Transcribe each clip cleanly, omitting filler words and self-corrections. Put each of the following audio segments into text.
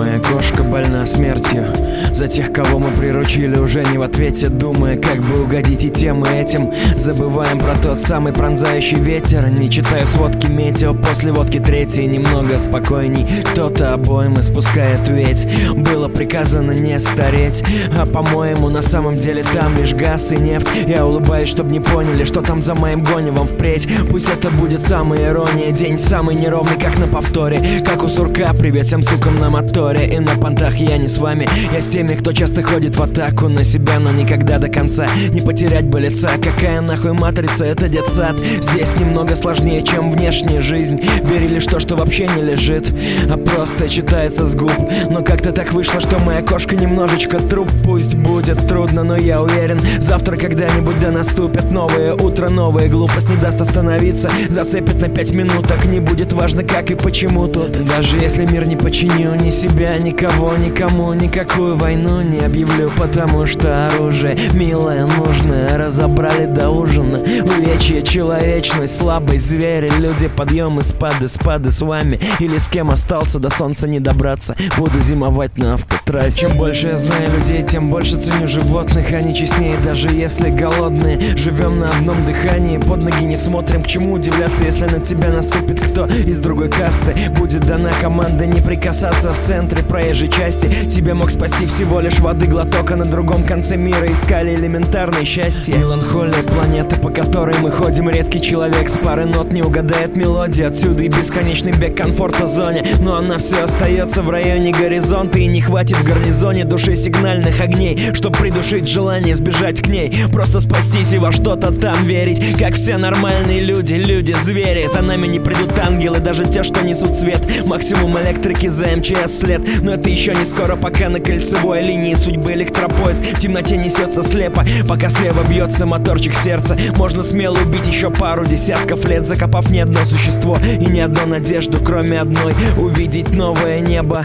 Моя кошка больна смертью. За тех, кого мы приручили, уже не в ответе. Думая, как бы угодить и тем, и этим. Забываем про тот самый пронзающий ветер. Не читаю сводки метео, после водки третий. Немного спокойней, кто-то обоим испускает ведь. Было приказано не стареть, а по-моему на самом деле там лишь газ и нефть. Я улыбаюсь, чтоб не поняли, что там за моим гоневом впредь. Пусть это будет самая ирония. День самый неровный, как на повторе. Как у сурка, привет всем сукам на моторе. И на понтах я не с вами, я с теми, кто часто ходит в атаку на себя, но никогда до конца не потерять бы лица. Какая нахуй матрица, это детсад. Здесь немного сложнее, чем внешняя жизнь. Бери лишь то, что вообще не лежит, а просто читается с губ. Но как-то так вышло, что моя кошка немножечко труп. Пусть будет трудно, но я уверен, завтра когда-нибудь да наступит новое утро, новая глупость не даст остановиться. Зацепит на 5 минуток, не будет важно как и почему тут. Даже если мир не починю, ни себя, никого, никому, никакую войну не объявлю, потому что оружие милое, нужное разобрали до ужина. Увечье, человечность, слабость, звери, люди, подъемы, спады с вами или с кем остался, до солнца не добраться. Буду зимовать на автотрассе. Чем больше я знаю людей, тем больше ценю животных. Они честнее, даже если голодные. Живем на одном дыхании, под ноги не смотрим. К чему удивляться, если на тебя наступит кто из другой касты? Будет дана команда не прикасаться в центре проезжей части. Тебя мог спасти всего лишь воды глоток, а на другом конце мира искали элементарное счастье. Меланхолия планеты, по которой мы ходим. Редкий человек с пары нот не угадает мелодии. Отсюда и бесконечный бег комфорта зоне. Но она все остается в районе горизонта. И не хватит в гарнизоне души сигнальных огней, чтоб придушить желание сбежать к ней. Просто спастись и во что-то там верить. Как все нормальные люди, люди-звери. За нами не придут ангелы, даже те, что несут свет. Максимум электрики за МЧС след. Но это еще не скоро, пока на кольцевой линии судьбы электропоезд в темноте несется слепо. Пока слева бьется моторчик сердца, можно смело убить еще пару десятков лет, закопав ни одно существо и ни одну надежду, кроме одной — увидеть новое небо.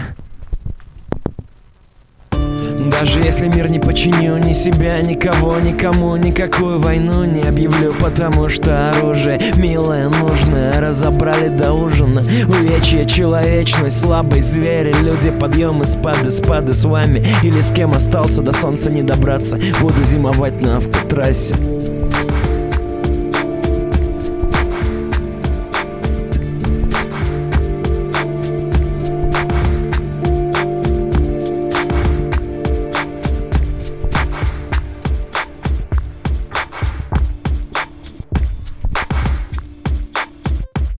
Даже если мир не починю, ни себя, никого, никому, никакую войну не объявлю, потому что оружие милое, нужное разобрали до ужина. Увечье, человечность, слабость, звери, люди, подъемы, спады с вами или с кем остался, до солнца не добраться. Буду зимовать на автотрассе.